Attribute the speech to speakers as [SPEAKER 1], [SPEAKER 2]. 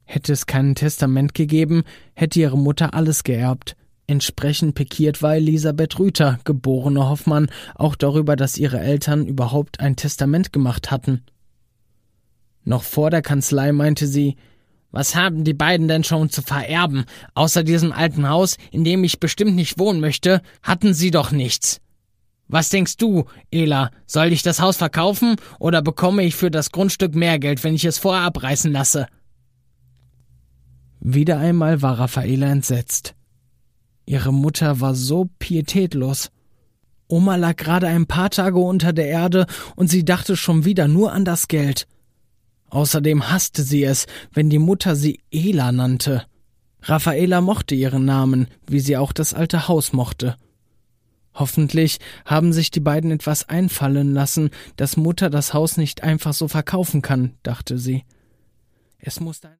[SPEAKER 1] Hätte es kein Testament gegeben, hätte ihre Mutter alles geerbt. Entsprechend pikiert war Elisabeth Rüther, geborene Hoffmann, auch darüber, dass ihre Eltern überhaupt ein Testament gemacht hatten. Noch vor der Kanzlei meinte sie: »Was haben die beiden denn schon zu vererben? Außer diesem alten Haus, in dem ich bestimmt nicht wohnen möchte, hatten sie doch nichts. Was denkst du, Ela, soll ich das Haus verkaufen oder bekomme ich für das Grundstück mehr Geld, wenn ich es vorher abreißen lasse?« Wieder einmal war Raffaela entsetzt. Ihre Mutter war so pietätlos. Oma lag gerade ein paar Tage unter der Erde und sie dachte schon wieder nur an das Geld. Außerdem hasste sie es, wenn die Mutter sie Ela nannte. Raffaela mochte ihren Namen, wie sie auch das alte Haus mochte. Hoffentlich haben sich die beiden etwas einfallen lassen, dass Mutter das Haus nicht einfach so verkaufen kann, dachte sie. Es musste